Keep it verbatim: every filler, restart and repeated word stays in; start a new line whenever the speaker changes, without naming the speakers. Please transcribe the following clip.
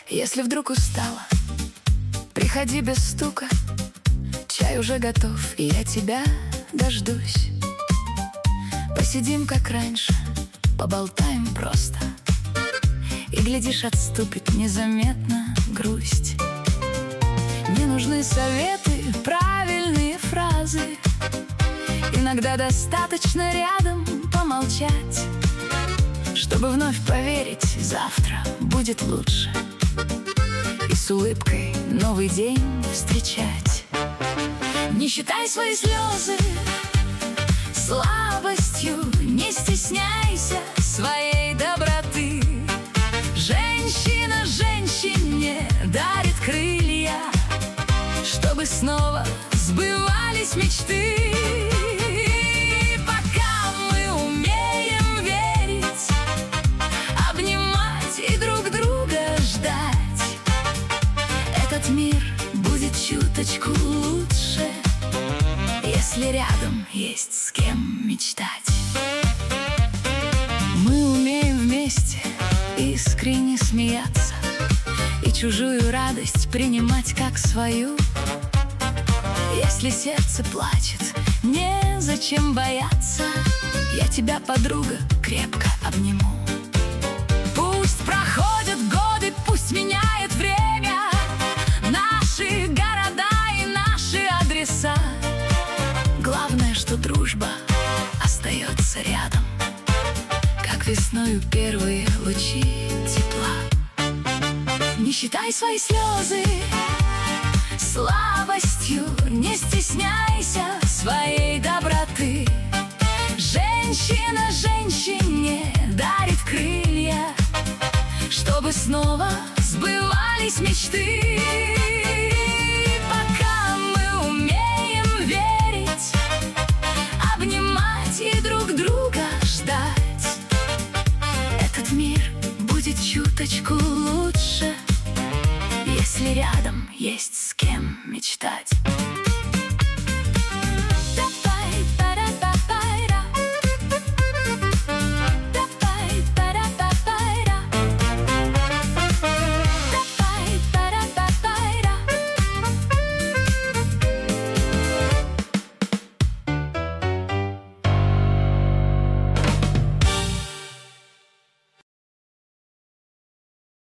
Если вдруг устала, приходи без стука. Чай уже готов, и я тебя дождусь. Посидим, как раньше, поболтаем просто. И, глядишь, отступит незаметно грусть. Не нужны советы, правильные фразы. Иногда достаточно рядом помолчать, чтобы вновь поверить, завтра будет лучше. И с улыбкой новый день встречать. Не считай свои слезы слабостью, не стесняйся своей доброты. Женщина женщине дарит крылья, чтобы снова сбывались мечты. Пока мы умеем верить, обнимать и друг друга ждать, этот мир будет чуточку лучше, если рядом есть с кем мечтать. Мы умеем вместе искренне смеяться и чужую радость принимать как свою. Если сердце плачет, незачем бояться, я тебя, подруга, крепко обниму. Пусть проходят годы, пусть меняет время наши города и наши адреса. Главное, что дружба остается рядом, как весною первые лучи тепла. Не считай свои слезы слабостью, не стесняйся своей доброты. Женщина женщине дарит крылья, чтобы снова сбывались мечты. Пока мы умеем верить, обнимать и друг друга ждать, этот мир будет чуточку лучше, если рядом есть с кем мечтать.